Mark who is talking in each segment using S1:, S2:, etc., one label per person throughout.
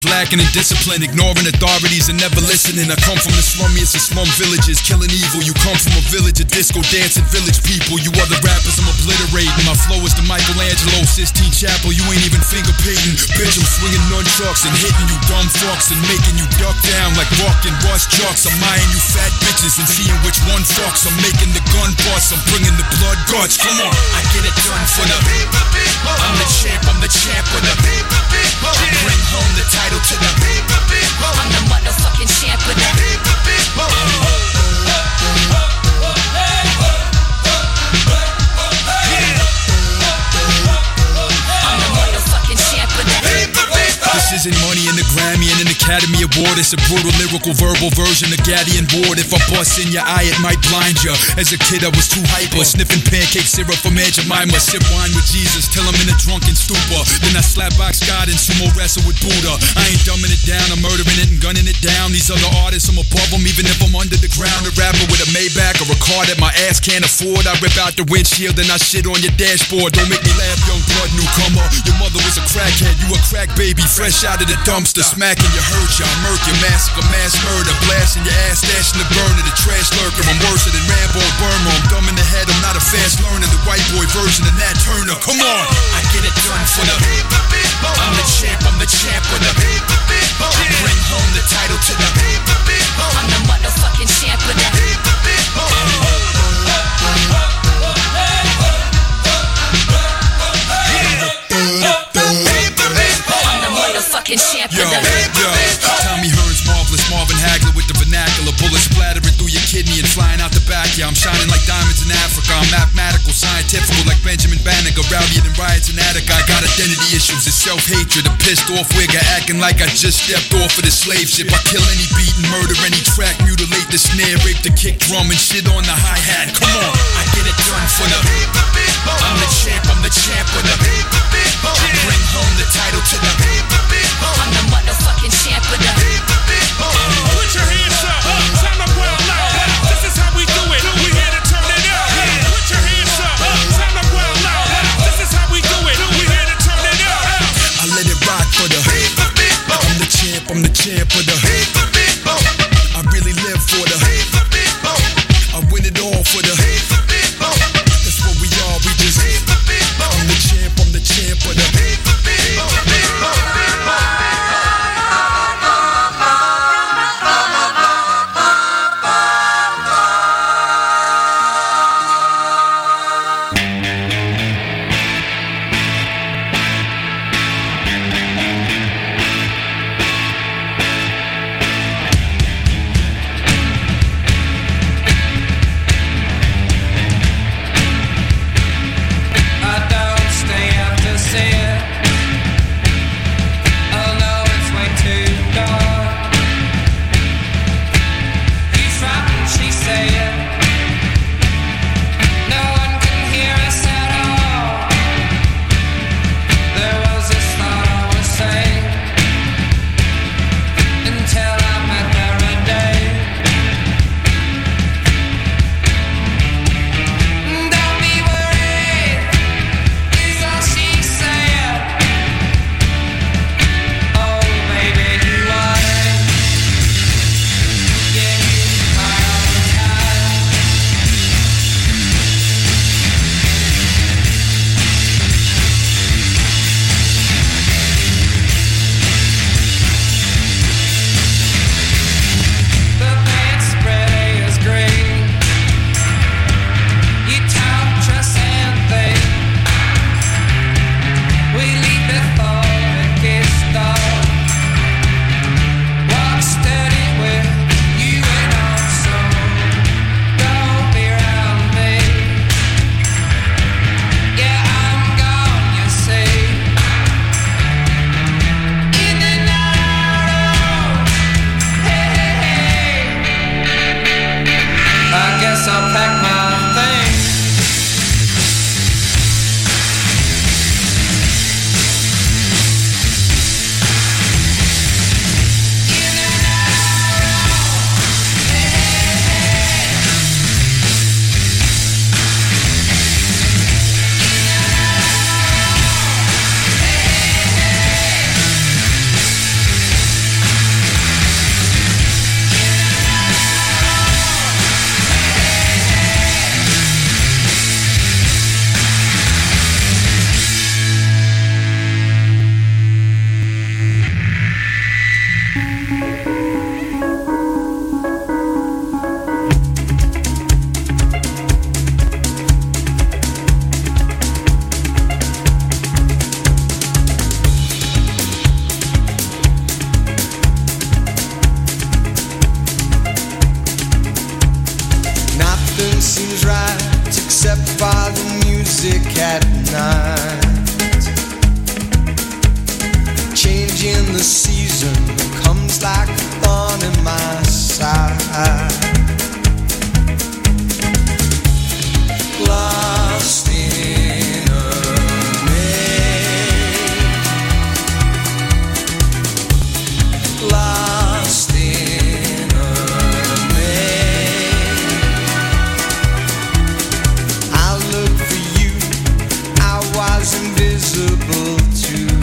S1: Lacking in discipline, ignoring authorities and never listening. I come from the slummiest of slum villages, killing evil. You come from a village of disco dancing village people. You other rappers I'm obliterating. My flow is the Michelangelo Sistine Chapel. You ain't even finger painting. Bitch, I'm swinging nunchucks and hitting you dumb fucks and making you duck down like walking bus trucks. I'm eyeing you fat bitches and seeing which one fucks. I'm making the gun bust, I'm bringing the blood guts. Come on, I get it done for the I'm the champ with the I bring home the title to the I'm the motherfucking champ with the This isn't money in the Grammy and an Academy Award. It's a brutal lyrical verbal version of Gaddy and Ward. If I bust in your eye, it might blind ya. As a kid, I was too hyper, sniffing pancake syrup from Aunt Jemima. Sip wine with Jesus till I'm in a drunken stupor. Then I slap box God and sumo wrestle with Buddha. I ain't dumbing it down, I'm murdering it and gunning it down. These other artists, I'm above them even if I'm under the ground. A rapper with a Maybach or a car that my ass can't afford. I rip out the windshield and I shit on your dashboard. Don't make me laugh, young blood newcomer. Your mother was a crackhead, you a crack baby, fresh out of the dumpster, smacking your hurt, y'all murk your massacre, mass murder, blasting your ass, stashing the burner, the trash lurker. I'm worse than Rambo and Burma. I'm dumb in the head, I'm not a fast learner. The white boy version of Nat Turner. Come on, I get it done for the I'm the champ with the I bring home the title to the I'm the motherfucking champ with the fucking champ. Yo, Tommy Hearns, Marvelous, Marvin Hagler with the vernacular. Bullets splattering through your kidney and flying out the back. Yeah, I'm shining like diamonds in Africa. I'm mathematical, scientific like Benjamin Banneker. Rowdier than riots in Attica. I got identity issues, it's self-hatred. A pissed off wigger acting like I just stepped off of the slave ship. I kill any beat and murder any track. Mutilate the snare, rape the kick drum and shit on the hi-hat. Come on, I get it done for the I'm the champ with the I bring home the title to the I'm the motherfucking champ with the
S2: Put your hands up, turn up well loud. This is how we do it, we here to turn it up. Put your hands up, turn up well loud. This is how we do it, we here to turn it up.
S1: I let it rock for the I'm the champ with the I really live for the I win it all for the that's what we are, we just I'm the champ with the
S3: music at night. Changing the season comes like a thorn in my side. Lost in a maze, lost in a maze. I look for you, I was invisible too.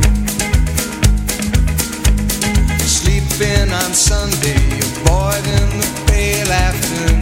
S3: Sleeping on Sunday, avoiding the pale afternoon.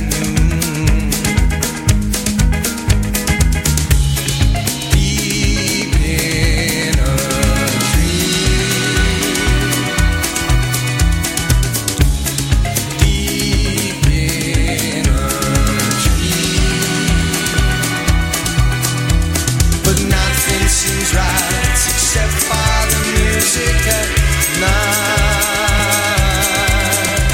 S3: Except for the music at night.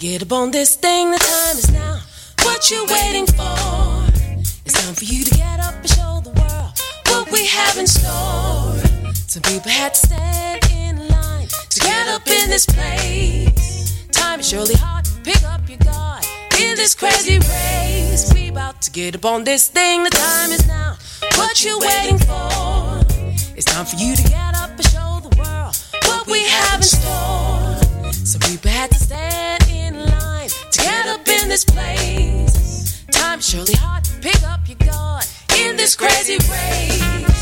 S4: get up on this thing, the time is now. What you waiting for? It's time for you to get up and show the world what we have in store. Some people had to stand in line to get up in this place. Time is surely hard, pick up your guard in this crazy race. We about to get up on this thing, the time is now. What you waiting for? It's time for you to get up and show the world what we have in store. Some people had to stand in line to get up in this place. Time is surely hard, pick up your guard in this crazy race.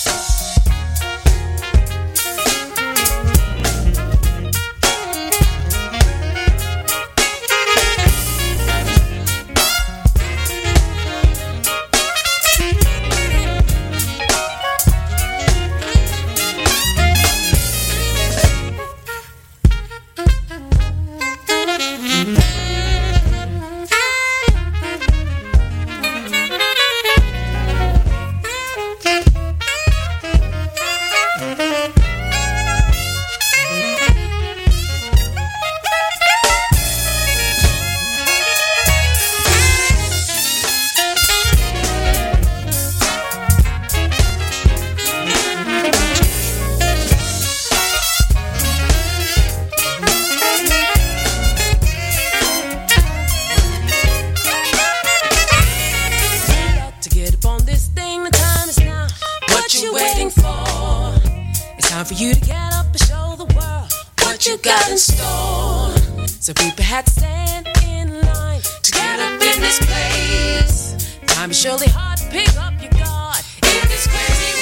S4: So people had to stand in line to get up in this place. Time is surely hard, pick up your guard in this crazy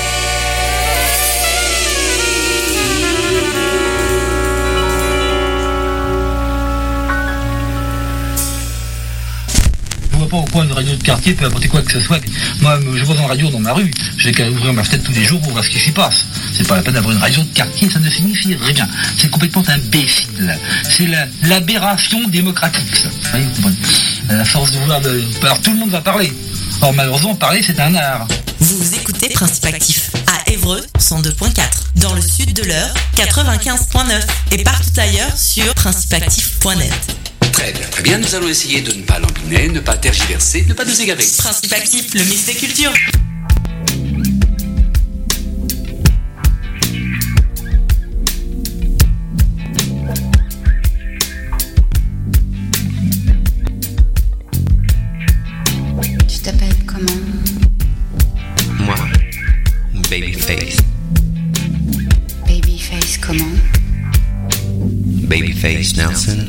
S5: Je vois pas pourquoi une radio de quartier peut apporter quoi que ce soit. Moi, je vois une radio dans ma rue, j'ai qu'à ouvrir ma fenêtre tous les jours pour voir ce qui s'y passe. C'est pas la peine d'avoir une radio de quartier, ça ne signifie rien. C'est complètement imbécile. C'est l'aberration démocratique, ça. Vous comprenez ? À force de vouloir... Alors tout le monde va parler. Or malheureusement, parler, c'est un art.
S6: Vous écoutez Principe Actif à Évreux 102.4, dans le sud de l'Eure 95.9 et partout ailleurs sur principeactif.net.
S7: Très bien, nous allons essayer de ne pas lambiner, ne pas tergiverser, ne pas nous égarer.
S6: Principe Actif, le mix des cultures.
S8: Tu t'appelles comment?
S7: Moi, Babyface.
S8: Babyface comment?
S7: Babyface Nelson.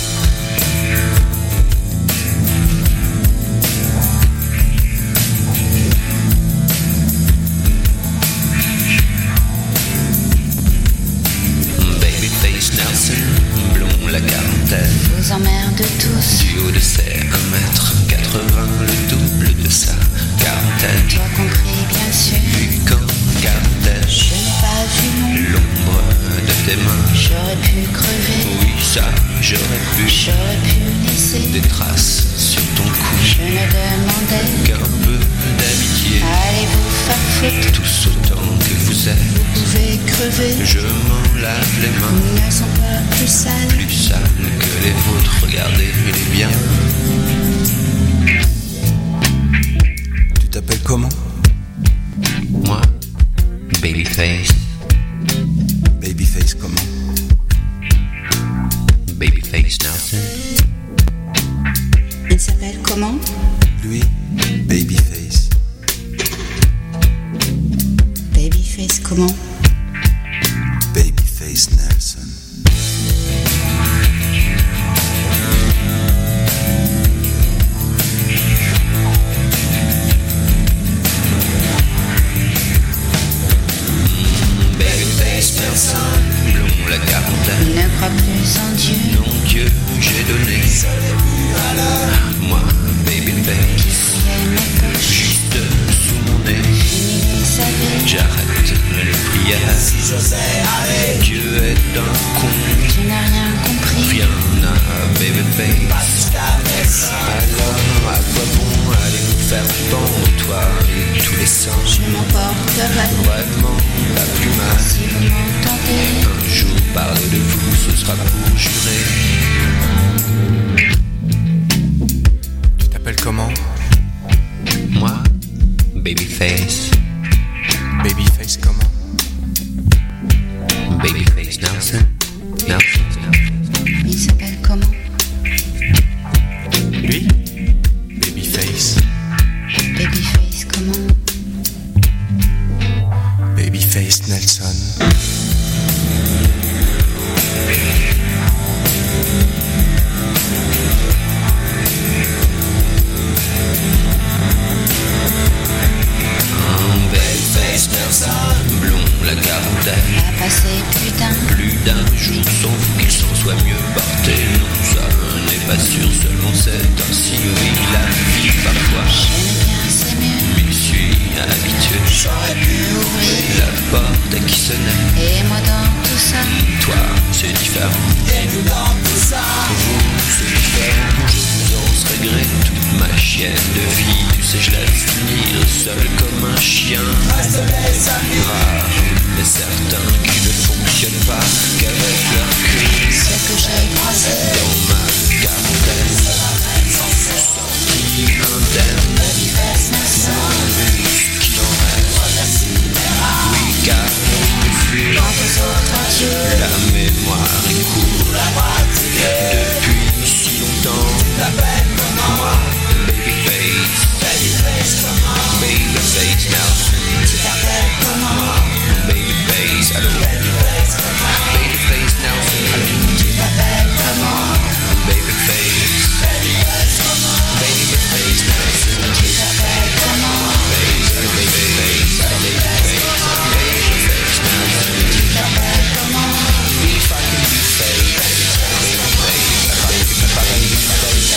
S7: Blond la quarantaine.
S8: Vous emmerde tous.
S7: Du haut de ses 1m80, le double de sa quarantaine.
S8: Toi compris bien sûr.
S7: Puis quand gardais-je,
S8: je n'ai pas vu
S7: l'ombre de tes mains.
S8: J'aurais pu crever.
S7: Oui ça, j'aurais pu
S8: laisser
S7: des traces sur ton cou.
S8: Je ne demandais
S7: qu'un peu d'amitié.
S8: Allez vous faire foutre.
S7: Tous autant que vous êtes.
S8: Vous pouvez crever.
S7: Je m'en lave les mains.
S8: Ils ne sont pas plus sales.
S7: Plus sales que les vôtres. Regardez les biens.
S3: Tu t'appelles comment?
S7: Moi, Babyface.
S3: Babyface comment?
S7: Babyface Nelson.
S8: Il s'appelle comment?
S3: Lui, Babyface.
S8: Babyface comment?
S3: Babyface Nelson.
S7: Babyface Nelson, blond la quarantaine.
S8: Ne crois plus en Dieu.
S7: Non Dieu, j'ai donné. Moi, Babyface, juste sous mon nez. J'arrête les prières. Dieu est un con.
S8: Tu n'as rien compris.
S7: Rien à Babyface. Alors à quoi bon aller nous faire pendre toi et tous les sangs?
S8: Je m'emporterai.
S7: Vraiment la plus mal.
S8: Si vous m'entendez.
S7: Un jour parler de vous, ce sera pour jurer.
S3: Tu t'appelles comment?
S7: Moi, Babyface.
S3: Babyface comment?
S7: Babyface Nelson.
S8: Il s'appelle comment?
S3: Lui? Babyface.
S8: Babyface comment?
S3: Babyface Nelson.
S7: Babyface Nelson. Blond, la quarantaine.
S8: A passé
S7: Plus d'un jour sans vous qu'il s'en soit mieux porté. Non, ça n'est pas sûr, seulement c'est ainsi. Oui, la vie parfois.
S8: j'aime bien, c'est mieux.
S7: M'y suis habitué.
S8: J'aurais pu ouvrir.
S7: La porte qui sonnait.
S8: Et moi dans tout ça.
S7: Toi, c'est différent. Et nous dans tout ça. Vous, c'est différent. Je vous en serais gré. Toute ma chienne de vie, tu sais, je la finir seul comme un chien. Rare, mais certains qui ne fonctionnent pas qu'avec leur crise.
S8: Ce que j'ai croisé.
S7: Dans ma quarantaine, sorti indemne. Qui en reste? Oui, car on fuit. La mémoire est courte depuis si longtemps. Moi, Babyface. Babyface Nelson. Moi, Babyface, allô. Babyface Nelson, allô. Babyface. Babyface Nelson. Babyface, Babyface Nelson. If I can be fake, if I can be fake.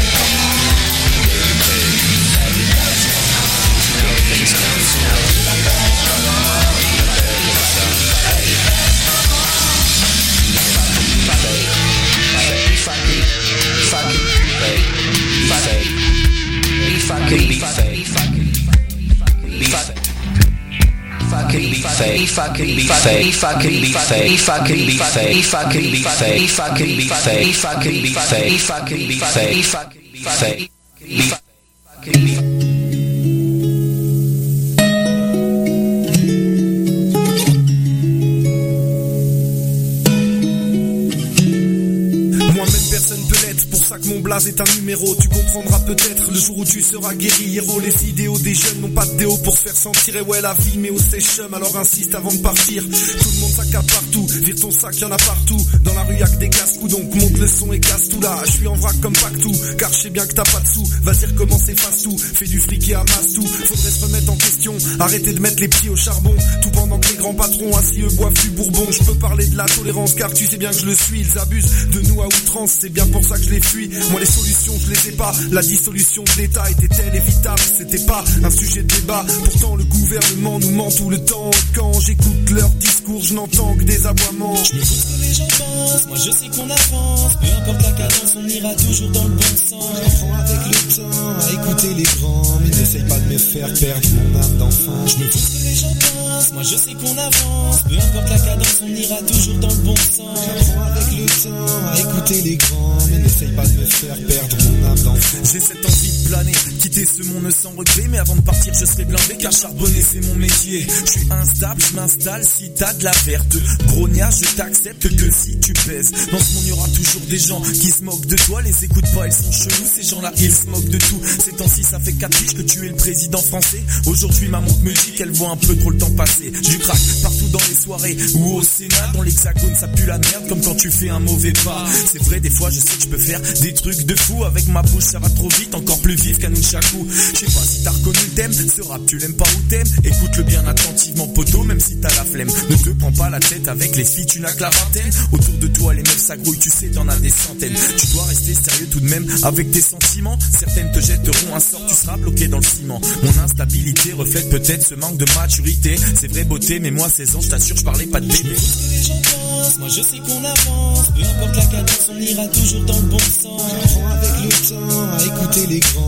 S9: Mon blaze est un numéro, tu comprendras peut-être le jour où tu seras guéri. Héros, les idéaux des jeunes n'ont pas de déo pour se faire sentir. Et ouais, la vie met au séchum, alors insiste avant de partir. Tout le monde s'accapare partout, vire ton sac, y'en a partout. Dans la rue y'a que des casse-coups, donc monte le son et casse tout là. Je suis en vrac comme Pactou, car je sais bien que t'as pas de sous. Vas-y recommence, efface tout, fais du fric et amasse tout. Faudrait se remettre en question, arrêter de mettre les pieds au charbon. Tout pendant que les grands patrons assis eux boivent du bourbon. Je peux parler de la tolérance, car tu sais bien que je le suis. Ils abusent de nous à outrance, c'est bien pour ça que je les fuis. Moi les solutions je les ai pas, la dissolution de l'État était-elle évitable? C'était pas un sujet de débat, pourtant le gouvernement nous ment tout le temps. Quand j'écoute leur discours, je n'entends que des aboiements.
S10: Je m'écoute ce que les gens pensent, moi je sais qu'on avance. Peu importe la cadence, on ira toujours dans le bon sens.
S9: J'apprends avec le temps à écouter les grands, mais n'essaye pas de me faire perdre mon âme d'enfant.
S10: Je m'écoute ce que les gens pensent, moi je sais qu'on avance. Peu importe la cadence, on ira toujours dans le bon sens.
S9: J'apprends avec le temps à écouter les grands, mais n'essaye pas de me faire perdre mon âme d'enfant. J'ai cette envie de planer, quitter ce monde sans regret, mais avant de partir je serai blindé car charbonner c'est mon métier. Je suis instable, je m'installe si t'as de la verte. Grognage, je t'accepte que si tu pèses. Dans ce monde y aura toujours des gens qui se moquent de toi, les écoute pas, ils sont chelous, ces gens-là ils se moquent de tout. Ces temps-ci ça fait 4 piges que tu es le président français. Aujourd'hui ma montre me dit qu'elle voit un peu trop le temps passer. Je craque partout dans les soirées ou au Sénat, dans l'hexagone ça pue la merde comme quand tu fais un mauvais pas. C'est vrai des fois je sais que je peux faire des trucs de fou. Avec ma bouche ça va trop vite, encore plus vif qu'un nunchaku. Je sais pas si t'as reconnu le thème, ce rap tu l'aimes pas ou t'aimes. Écoute-le bien attentivement poteau, même si t'as la flemme. Ne te prends pas la tête avec les filles, tu n'as que la vingtaine. Autour de toi les meufs s'agrouillent, tu sais t'en as des centaines. Tu dois rester sérieux tout de même avec tes sentiments. Certaines te jetteront un sort, tu seras bloqué dans le ciment. Mon instabilité reflète peut-être ce manque de maturité. C'est vraie beauté mais moi 16 ans je t'assure je parlais pas de bébé.
S10: Je m'écoute ce que les gens pensent, moi je sais qu'on avance. Peu importe la cadence, on ira toujours dans le bon sens.
S9: J'apprends avec le temps à écouter les grands, mais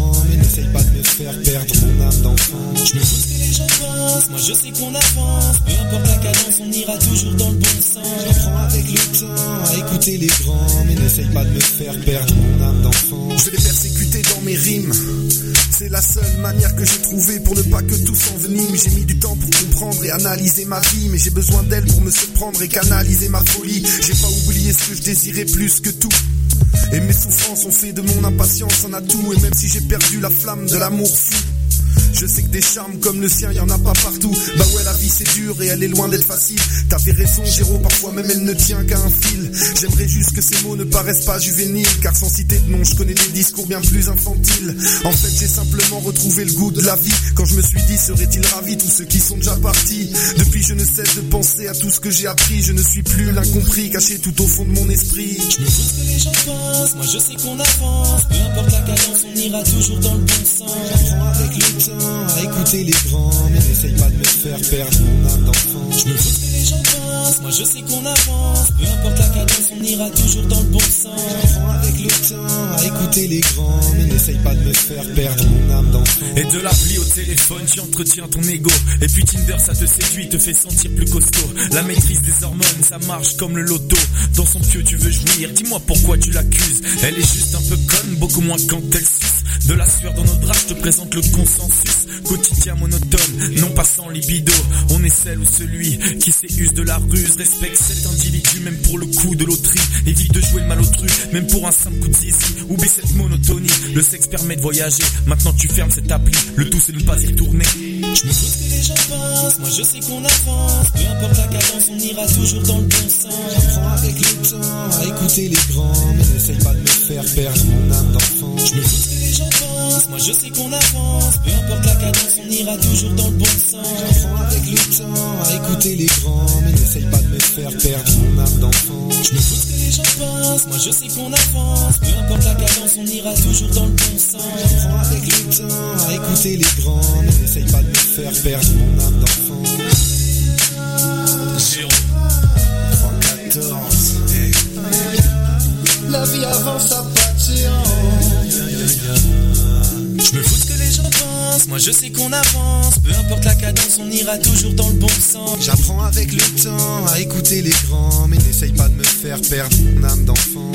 S9: n'essaye pas de me faire perdre mon âme d'enfant.
S10: Je me fous ce que les gens pensent, moi je sais qu'on avance. Peu importe la cadence, on ira toujours dans le bon sens.
S9: J'apprends avec le temps à écouter les grands, mais n'essaye pas de me faire perdre mon âme d'enfant. Je vais les persécuter dans mes rimes. C'est la seule manière que j'ai trouvée pour ne pas que tout s'envenime. J'ai mis du temps pour comprendre et analyser ma vie, mais j'ai besoin d'elle pour me surprendre et canaliser ma folie. J'ai pas oublié ce que je désirais plus que tout. Et mes souffrances ont fait de mon impatience un atout. Et même si j'ai perdu la flamme de l'amour fou, je sais que des charmes comme le sien, y en a pas partout. Bah ouais, la vie c'est dur et elle est loin d'être facile. T'avais raison Géraud, parfois même elle ne tient qu'à un fil. J'aimerais juste que ces mots ne paraissent pas juvéniles, car sans citer de nom, je connais des discours bien plus infantiles. En fait j'ai simplement retrouvé le goût de la vie, quand je me suis dit seraient-ils ravis tous ceux qui sont déjà partis. Depuis je ne cesse de penser à tout ce que j'ai appris. Je ne suis plus l'incompris, caché tout au fond de mon esprit.
S10: Je me fous ce que les gens pensent, moi je sais qu'on avance. Peu importe la cadence, on ira toujours dans le bon sens.
S9: J'apprends avec le temps à écouter les grands, mais n'essaye pas de me faire perdre mon âme d'enfant.
S10: Je me fous ce que les gens pensent, moi je sais qu'on avance. Peu importe la cadence, on ira toujours dans le bon sens.
S9: J'apprends avec le temps à écouter les grands, mais n'essaye pas de me faire perdre mon âme d'enfant.
S11: Et de l'appli au téléphone, tu entretiens ton ego. Et puis Tinder, ça te séduit, te fait sentir plus costaud. La maîtrise des hormones, ça marche comme le loto. Dans son pieu, tu veux jouir, dis-moi pourquoi tu l'accuses. Elle est juste un peu conne, beaucoup moins quand elle suce. De la sueur dans nos draps, je te présente le consensus. Quotidien monotone, non pas sans libido. On est celle ou celui qui s'use de la ruse. Respecte cet individu même pour le coup de loterie. Évite de jouer le malotru, même pour un simple coup de zizi. Oublie cette monotonie, le sexe permet de voyager. Maintenant tu fermes cette appli, le tout c'est de ne pas y retourner.
S10: Je me fous ce que les gens pensent, moi je sais qu'on avance. Peu importe la cadence, on ira toujours dans le bon sens.
S9: J'apprends avec le temps à écouter les grands, mais n'essaye pas de me faire perdre mon âme d'enfant.
S10: Je me fous ce que les gens pensent, moi je sais qu'on avance. Peu importe la cadence, on ira toujours dans le bon sens.
S9: J'apprends avec le temps à écouter les grands, mais n'essaye pas de me faire perdre mon âme d'enfant.
S10: Je me fous ce que les gens pensent, moi je sais qu'on avance. Peu importe la cadence, on ira toujours dans le bon sens.
S9: J'apprends avec le temps à écouter les grands, mais n'essaye pas de me faire perdre mon âme d'enfant.
S3: 0-3-14 hey. La vie avance à pas de séance.
S10: Je me fous ce que les gens pensent, moi je sais qu'on avance. Peu importe la cadence, on ira toujours dans le bon sens.
S9: J'apprends avec le temps à écouter les grands, mais n'essaye pas de me faire perdre mon âme d'enfant.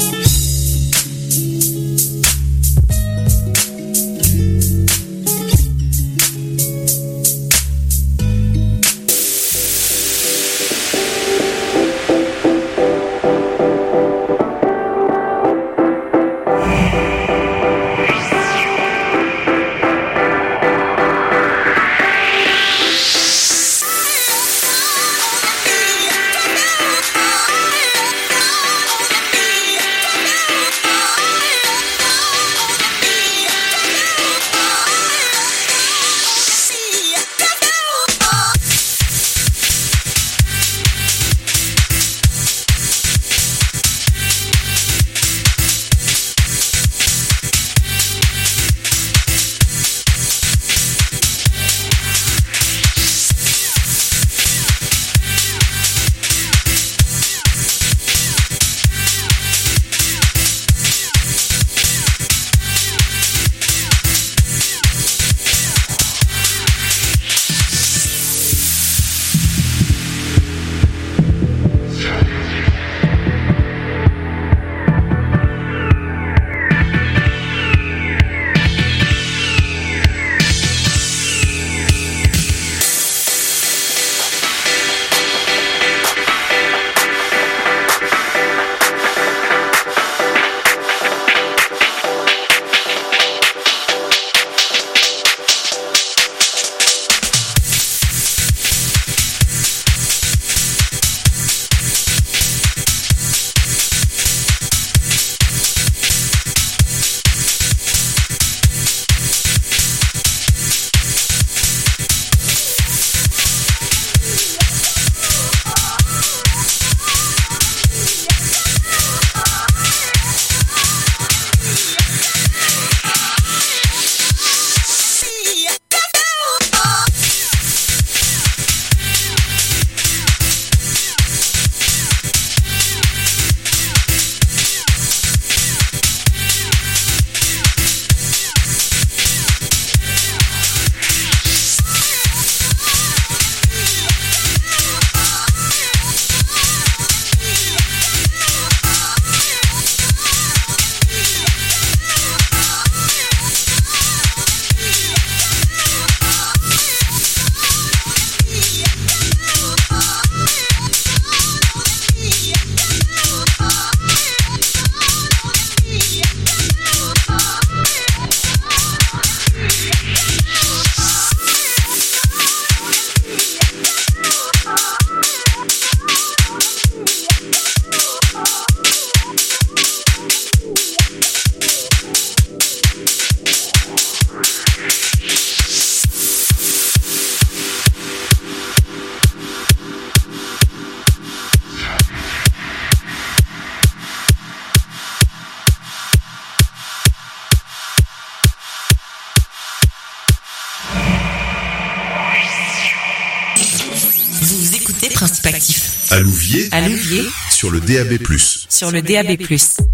S6: Principe Actif.
S12: À Louviers.
S6: À Louviers.
S12: Sur le DAB+.
S6: Sur le DAB+.